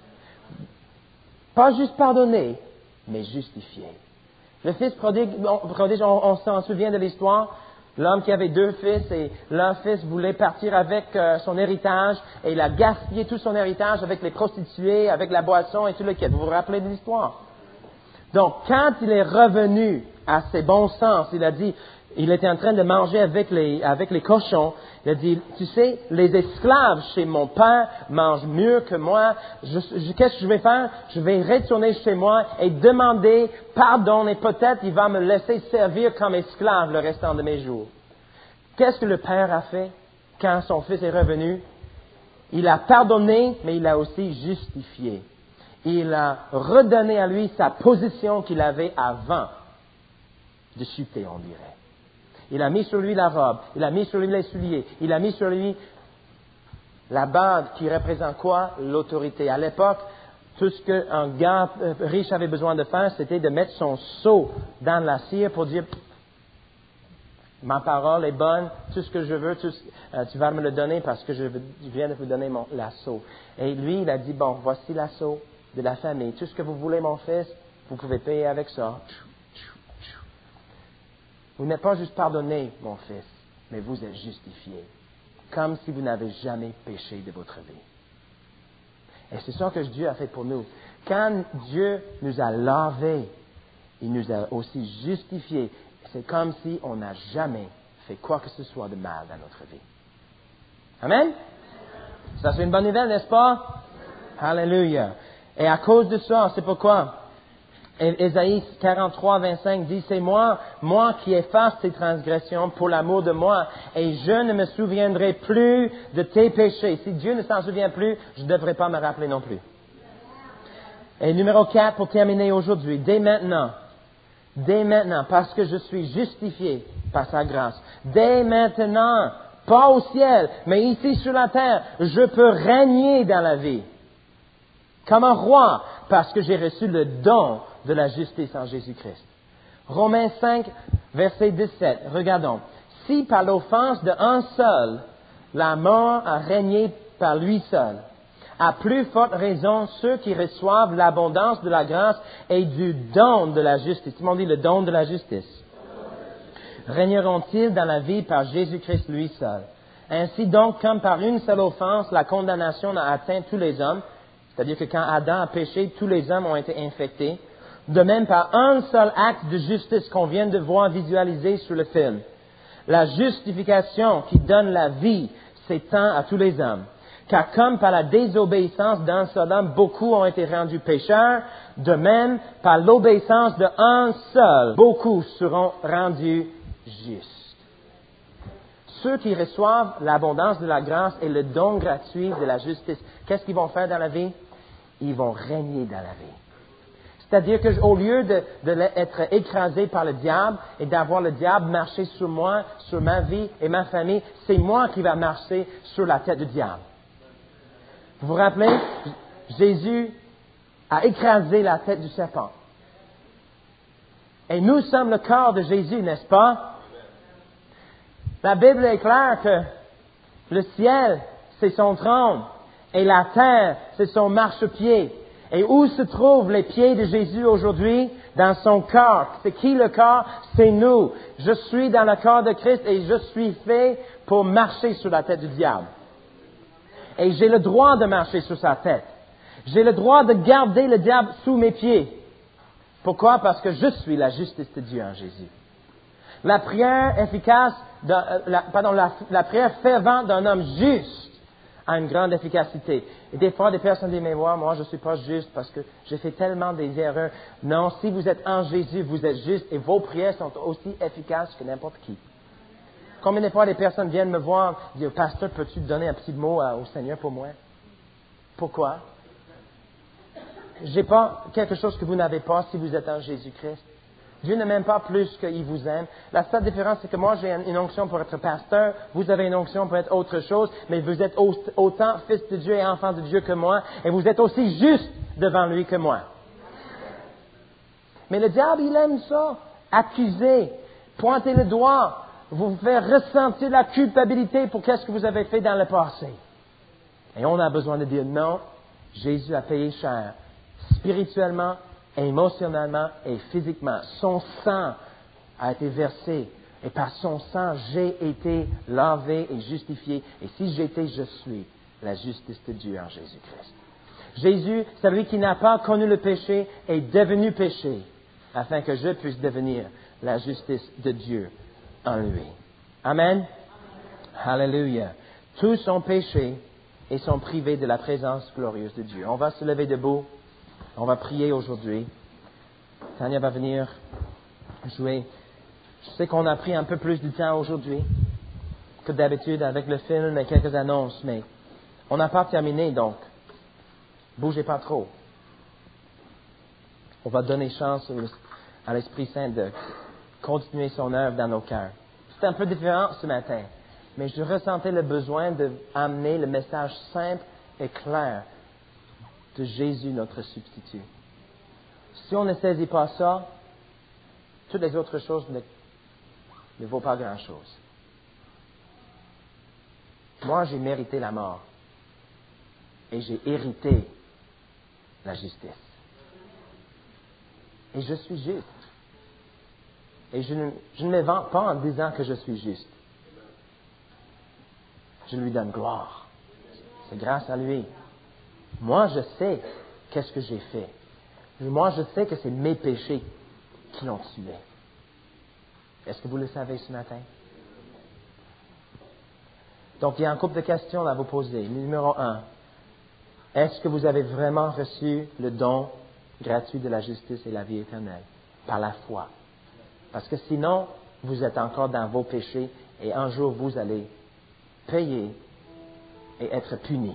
Pas juste pardonner, mais justifier. Le fils prodigue, on s'en souvient de l'histoire. L'homme qui avait 2 fils et l'un fils voulait partir avec son héritage et il a gaspillé tout son héritage avec les prostituées, avec la boisson et tout le quête. Vous vous rappelez de l'histoire? Donc, quand il est revenu à ses bons sens, il a dit, il était en train de manger avec les cochons. Il a dit, tu sais, les esclaves chez mon père mangent mieux que moi. Qu'est-ce que je vais faire? Je vais retourner chez moi et demander pardon et peut-être il va me laisser servir comme esclave le restant de mes jours. Qu'est-ce que le père a fait quand son fils est revenu? Il a pardonné, mais il a aussi justifié. Il a redonné à lui sa position qu'il avait avant de chuter, on dirait. Il a mis sur lui la robe, il a mis sur lui les souliers, il a mis sur lui la bande qui représente quoi? L'autorité. À l'époque, tout ce qu'un gars riche avait besoin de faire, c'était de mettre son seau dans la cire pour dire Ma parole est bonne, tout ce que je veux, tu vas me le donner parce que je viens de vous donner l'assaut. Et lui, il a dit, bon, voici l'assaut de la famille. Tout ce que vous voulez, mon fils, vous pouvez payer avec ça. Vous n'êtes pas juste pardonné, mon fils, mais vous êtes justifié, comme si vous n'avez jamais péché de votre vie. Et c'est ça que Dieu a fait pour nous. Quand Dieu nous a lavés, il nous a aussi justifiés. C'est comme si on n'a jamais fait quoi que ce soit de mal dans notre vie. Amen? Ça, c'est une bonne nouvelle, n'est-ce pas? Alléluia. Et à cause de ça, c'est pourquoi Ésaïe 43, 25 dit, c'est moi qui efface tes transgressions pour l'amour de moi, et je ne me souviendrai plus de tes péchés. Si Dieu ne s'en souvient plus, je ne devrais pas me rappeler non plus. Et numéro 4, pour terminer aujourd'hui, dès maintenant, parce que je suis justifié par sa grâce, dès maintenant, pas au ciel, mais ici sur la terre, je peux régner dans la vie. Comme un roi, parce que j'ai reçu le don de la justice en Jésus-Christ. Romains 5, verset 17. Regardons. Si par l'offense d'un seul, la mort a régné par lui seul, à plus forte raison ceux qui reçoivent l'abondance de la grâce et du don de la justice. Tout le monde dit le don de la justice. Régneront-ils dans la vie par Jésus-Christ lui seul. Ainsi donc, comme par une seule offense, la condamnation a atteint tous les hommes, c'est-à-dire que quand Adam a péché, tous les hommes ont été infectés. De même, par un seul acte de justice qu'on vient de voir visualisé sur le film, la justification qui donne la vie s'étend à tous les hommes. Car comme par la désobéissance d'un seul homme, beaucoup ont été rendus pécheurs, de même, par l'obéissance d'un seul, beaucoup seront rendus justes. Ceux qui reçoivent l'abondance de la grâce et le don gratuit de la justice, qu'est-ce qu'ils vont faire dans la vie? Ils vont régner dans la vie. C'est-à-dire qu'au lieu d'être écrasé par le diable et d'avoir le diable marcher sur moi, sur ma vie et ma famille, c'est moi qui va marcher sur la tête du diable. Vous vous rappelez? Jésus a écrasé la tête du serpent. Et nous sommes le corps de Jésus, n'est-ce pas? La Bible est claire que le ciel, c'est son trône, et la terre, c'est son marchepied. Et où se trouvent les pieds de Jésus aujourd'hui? Dans son corps. C'est qui le corps? C'est nous. Je suis dans le corps de Christ et je suis fait pour marcher sur la tête du diable. Et j'ai le droit de marcher sur sa tête. J'ai le droit de garder le diable sous mes pieds. Pourquoi? Parce que je suis la justice de Dieu en Jésus. La prière efficace, la prière fervente d'un homme juste a une grande efficacité. Et des fois, des personnes disent, mais moi, je ne suis pas juste parce que j'ai fait tellement des erreurs. Non, si vous êtes en Jésus, vous êtes juste et vos prières sont aussi efficaces que n'importe qui. Combien de fois des personnes viennent me voir et disent, pasteur, peux-tu donner un petit mot au Seigneur pour moi? Pourquoi? J'ai pas quelque chose que vous n'avez pas si vous êtes en Jésus-Christ. Dieu ne m'aime pas plus qu'il vous aime. La seule différence, c'est que moi, j'ai une onction pour être pasteur, vous avez une onction pour être autre chose, mais vous êtes autant fils de Dieu et enfant de Dieu que moi, et vous êtes aussi juste devant lui que moi. Mais le diable, il aime ça. Accuser, pointer le doigt, vous faire ressentir la culpabilité pour qu'est-ce que vous avez fait dans le passé. Et on a besoin de dire non, Jésus a payé cher, spirituellement, émotionnellement et physiquement. Son sang a été versé et par son sang, j'ai été lavé et justifié. Et si j'étais, je suis la justice de Dieu en Jésus-Christ. Jésus, celui qui n'a pas connu le péché, est devenu péché afin que je puisse devenir la justice de Dieu en lui. Amen. Alléluia. Tous ont péché et sont privés de la présence glorieuse de Dieu. On va se lever debout. On va prier aujourd'hui. Tania va venir jouer. Je sais qu'on a pris un peu plus de temps aujourd'hui que d'habitude avec le film et quelques annonces, mais on n'a pas terminé, donc bougez pas trop. On va donner chance à l'Esprit Saint de continuer son œuvre dans nos cœurs. C'est un peu différent ce matin, mais je ressentais le besoin d'amener le message simple et clair de Jésus, notre substitut. Si on ne saisit pas ça, toutes les autres choses ne vaut pas grand-chose. Moi, j'ai mérité la mort et j'ai hérité la justice. Et je suis juste. Et je ne me vante pas en disant que je suis juste. Je lui donne gloire. C'est grâce à lui. Moi, je sais qu'est-ce que j'ai fait. Moi, je sais que c'est mes péchés qui l'ont tué. Est-ce que vous le savez ce matin? Donc, il y a un couple de questions à vous poser. Numéro 1. Est-ce que vous avez vraiment reçu le don gratuit de la justice et la vie éternelle? Par la foi. Parce que sinon, vous êtes encore dans vos péchés et un jour, vous allez payer et être puni.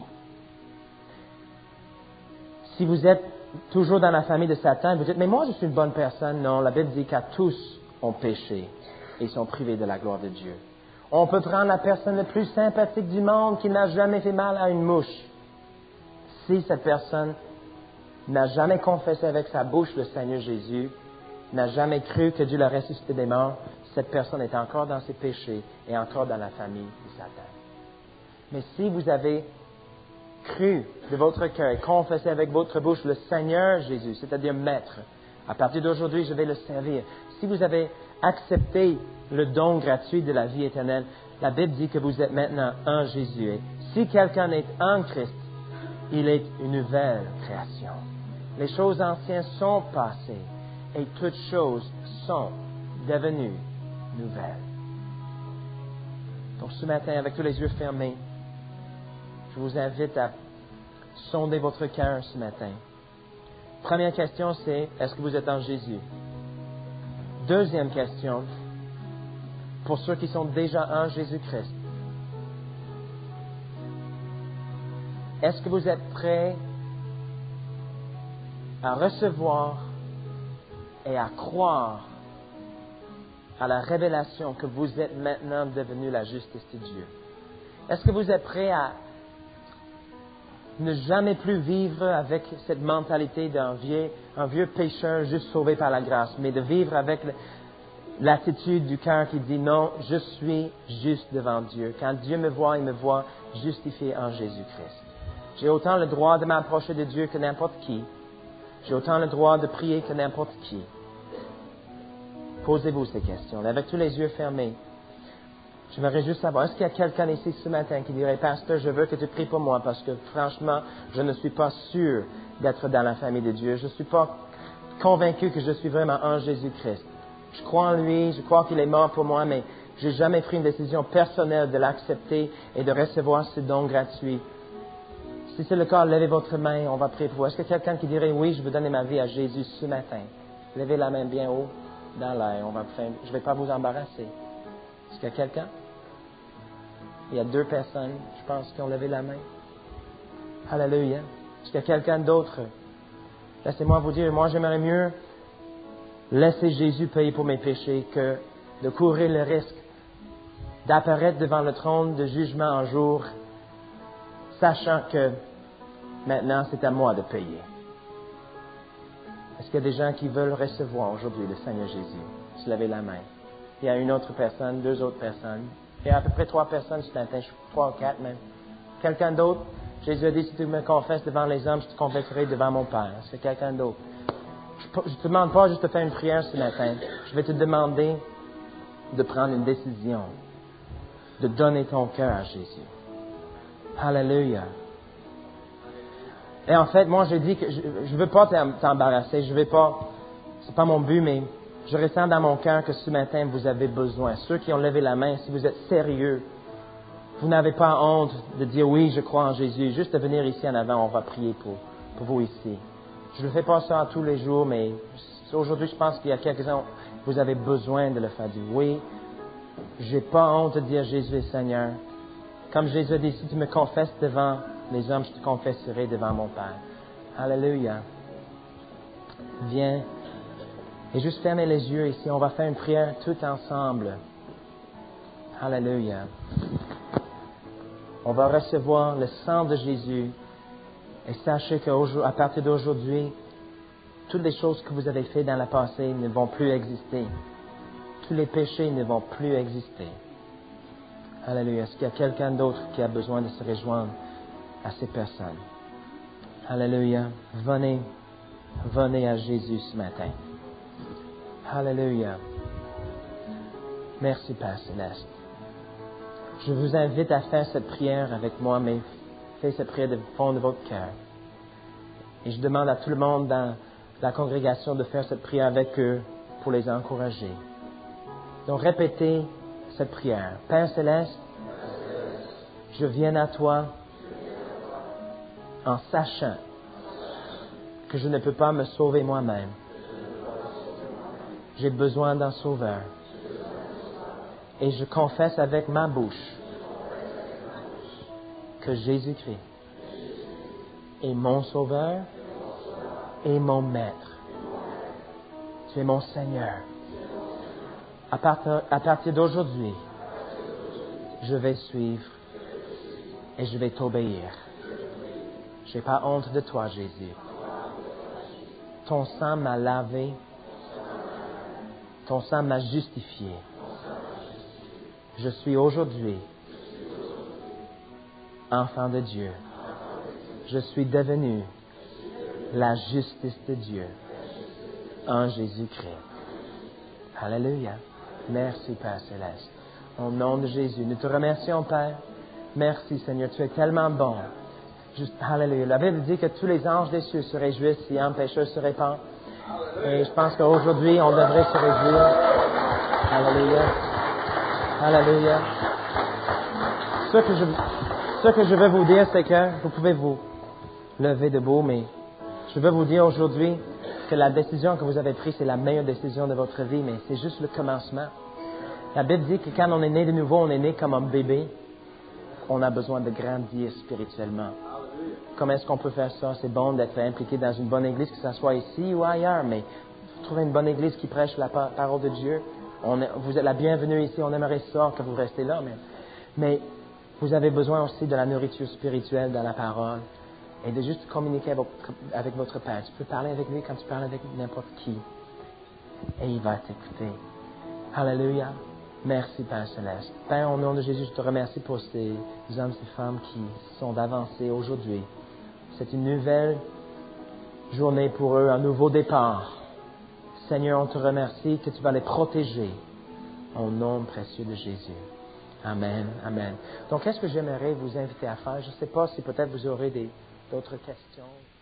Si vous êtes toujours dans la famille de Satan, vous dites, mais moi je suis une bonne personne. Non, la Bible dit qu'à tous ont péché et sont privés de la gloire de Dieu. On peut prendre la personne la plus sympathique du monde qui n'a jamais fait mal à une mouche. Si cette personne n'a jamais confessé avec sa bouche le Seigneur Jésus, n'a jamais cru que Dieu l'a ressuscité des morts, cette personne est encore dans ses péchés et encore dans la famille de Satan. Mais si vous avez cru de votre cœur et confessé avec votre bouche le Seigneur Jésus, c'est-à-dire Maître, à partir d'aujourd'hui, je vais le servir. Si vous avez accepté le don gratuit de la vie éternelle, la Bible dit que vous êtes maintenant en Jésus. Et si quelqu'un est en Christ, il est une nouvelle création. Les choses anciennes sont passées et toutes choses sont devenues nouvelles. Donc ce matin, avec tous les yeux fermés, je vous invite à sonder votre cœur ce matin. Première question, c'est, est-ce que vous êtes en Jésus? Deuxième question, pour ceux qui sont déjà en Jésus-Christ, est-ce que vous êtes prêts à recevoir et à croire à la révélation que vous êtes maintenant devenu la justice de Dieu? Est-ce que vous êtes prêts à ne jamais plus vivre avec cette mentalité d'un vieux pécheur juste sauvé par la grâce, mais de vivre avec l'attitude du cœur qui dit non, je suis juste devant Dieu. Quand Dieu me voit, il me voit justifié en Jésus-Christ. J'ai autant le droit de m'approcher de Dieu que n'importe qui. J'ai autant le droit de prier que n'importe qui. Posez-vous ces questions. Avec tous les yeux fermés, j'aimerais juste savoir, est-ce qu'il y a quelqu'un ici ce matin qui dirait, Pasteur, je veux que tu pries pour moi parce que franchement, je ne suis pas sûr d'être dans la famille de Dieu. Je ne suis pas convaincu que je suis vraiment en Jésus-Christ. Je crois en lui, je crois qu'il est mort pour moi, mais je n'ai jamais pris une décision personnelle de l'accepter et de recevoir ce don gratuit. Si c'est le cas, levez votre main, on va prier pour vous. Est-ce qu'il y a quelqu'un qui dirait, oui, je veux donner ma vie à Jésus ce matin? Levez la main bien haut dans l'air. Je ne vais pas vous embarrasser. Est-ce qu'il y a quelqu'un? Il y a 2 personnes, je pense, qui ont levé la main. Alléluia. Est-ce qu'il y a quelqu'un d'autre? Laissez-moi vous dire, moi j'aimerais mieux laisser Jésus payer pour mes péchés que de courir le risque d'apparaître devant le trône de jugement un jour, sachant que maintenant c'est à moi de payer. Est-ce qu'il y a des gens qui veulent recevoir aujourd'hui le Seigneur Jésus? Se levez la main. Il y a une autre personne, 2 autres personnes. Il y a à peu près 3 personnes ce matin, 3 ou 4 même. Quelqu'un d'autre? Jésus a dit, si tu me confesses devant les hommes, je te confesserai devant mon Père. Est-ce que quelqu'un d'autre? Je ne te demande pas juste de faire une prière ce matin. Je vais te demander de prendre une décision, de donner ton cœur à Jésus. Alléluia. Et en fait, moi, j'ai dit que je ne veux pas t'embarrasser. Je vais pas, c'est pas mon but, mais je ressens dans mon cœur que ce matin, vous avez besoin. Ceux qui ont levé la main, si vous êtes sérieux, vous n'avez pas honte de dire oui, je crois en Jésus. Juste de venir ici en avant, on va prier pour vous ici. Je ne fais pas ça tous les jours, mais aujourd'hui, je pense qu'il y a quelques-uns, vous avez besoin de le faire dire oui. J'ai pas honte de dire Jésus est Seigneur. Comme Jésus a dit, si tu me confesses devant les hommes, je te confesserai devant mon Père. Alléluia. Viens. Et juste fermez les yeux ici. On va faire une prière tout ensemble. Alléluia. On va recevoir le sang de Jésus. Et sachez qu'à partir d'aujourd'hui, toutes les choses que vous avez faites dans le passé ne vont plus exister. tous les péchés ne vont plus exister. Alléluia. Est-ce qu'il y a quelqu'un d'autre qui a besoin de se rejoindre à ces personnes? Alléluia. Venez à Jésus ce matin. Alléluia. Merci, Père Céleste. Je vous invite à faire cette prière avec moi, mais faites cette prière du fond de votre cœur. Et je demande à tout le monde dans la congrégation de faire cette prière avec eux pour les encourager. Donc répétez cette prière. Père Céleste, je viens à toi en sachant que je ne peux pas me sauver moi-même. J'ai besoin d'un sauveur. Et je confesse avec ma bouche que Jésus-Christ est mon sauveur et mon maître. Tu es mon Seigneur. À partir d'aujourd'hui, je vais suivre et je vais t'obéir. Je n'ai pas honte de toi, Jésus. Ton sang m'a lavé. Ton sang m'a justifié. Je suis aujourd'hui enfant de Dieu. Je suis devenu la justice de Dieu en Jésus-Christ. Alléluia. Merci, Père Céleste. Au nom de Jésus, nous te remercions, Père. Merci, Seigneur. Tu es tellement bon. Alléluia. La Bible dit que tous les anges des cieux se réjouissent si un pécheur se répand. Et je pense qu'aujourd'hui, on devrait se réjouir. Alléluia. Alléluia. Ce que je veux vous dire, c'est que vous pouvez vous lever debout, mais je veux vous dire aujourd'hui que la décision que vous avez prise, c'est la meilleure décision de votre vie, mais c'est juste le commencement. La Bible dit que quand on est né de nouveau, on est né comme un bébé. On a besoin de grandir spirituellement. Comment est-ce qu'on peut faire ça? C'est bon d'être impliqué dans une bonne église, que ce soit ici ou ailleurs, mais trouver une bonne église qui prêche la parole de Dieu. Vous êtes la bienvenue ici, on aimerait ça que vous restez là, mais vous avez besoin aussi de la nourriture spirituelle dans la parole et de juste communiquer avec votre Père. Tu peux parler avec lui quand tu parles avec n'importe qui et il va t'écouter. Alléluia. Merci, Père Céleste. Père, au nom de Jésus, je te remercie pour ces hommes, ces femmes qui sont avancés aujourd'hui. C'est une nouvelle journée pour eux, un nouveau départ. Seigneur, on te remercie que tu vas les protéger au nom précieux de Jésus. Amen, amen. Donc, qu'est-ce que j'aimerais vous inviter à faire? Je ne sais pas si peut-être vous aurez d'autres questions.